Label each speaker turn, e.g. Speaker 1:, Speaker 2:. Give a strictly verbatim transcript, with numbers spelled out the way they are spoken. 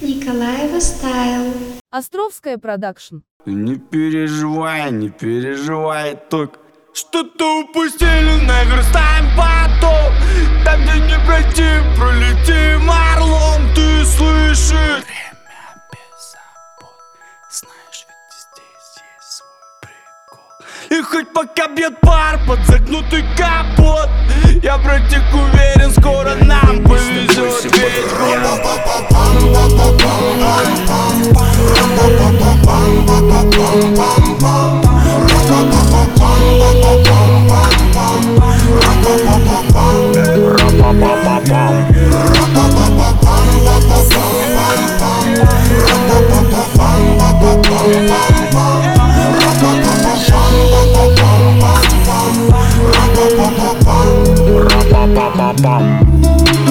Speaker 1: Николаева стайл.
Speaker 2: Островская продакшн.
Speaker 3: Не переживай, не переживай, только что-то упустили, наверстаем потом. Там, где не пройти, пролетим орлом, ты слышишь? Время без забот, знаешь, ведь здесь есть свой прикол. И хоть пока бьет пар под загнутый капот, я, братик, уверен, скоро нам повезет, ведь
Speaker 4: Bam.